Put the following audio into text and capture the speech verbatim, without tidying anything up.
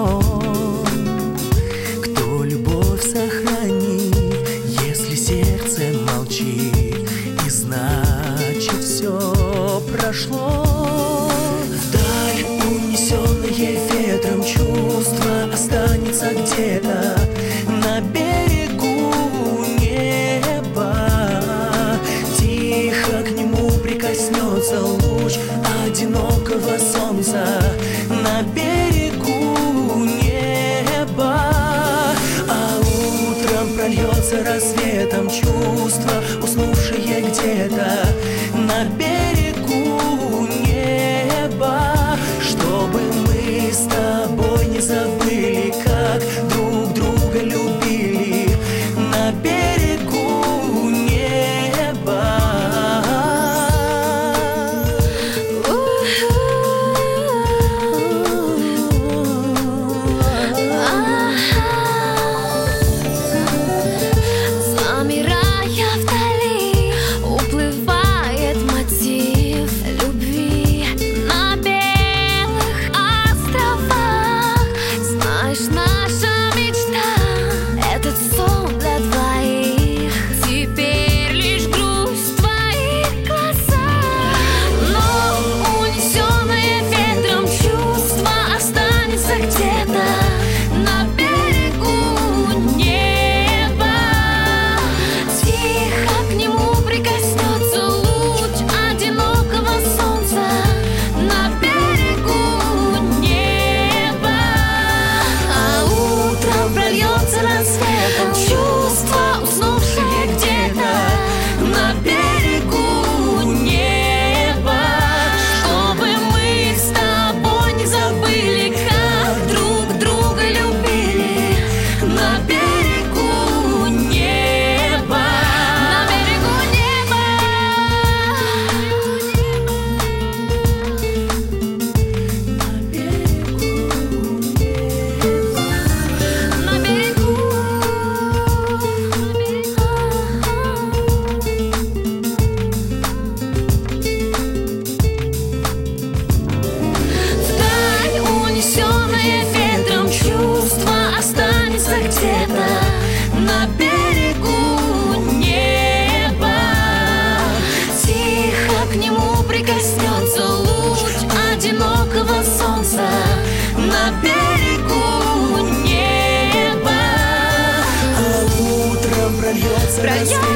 сон. Кто любовь сохранит, если сердце молчит, и значит все прошло. Вдаль унесенное ветром чувство останется где-то на берегу неба. Тихо к нему прикоснется луч одинокого солнца на берегу неба. А утром прольется рассветом чувство, уснувшее где-то на берегу неба. Чтобы мы с тобой не забыли, как друг друга любили на берегу неба. Замирая вдали, уплывает мотив любви на белых островах. Знаешь, наша мечта — этот сон для двоих. Теперь лишь грусть в твоих глазах. Но унесенное ветром чувство останется где-то на берегу неба. Тихо к нему прикоснется луч одинокого солнца на берегу неба. А утром прольется рассветом чувство, уснувшее где-то на берегу неба. Чтобы мы с тобой не забыли, как друг друга любили на берегу неба. На берегу неба. На берегу неба. На берегу. Вдаль унесенное ветром чувство останется где-то на берегу неба. Тихо к нему прикоснется луч одинокого солнца на берегу неба. А утром прольется Прольется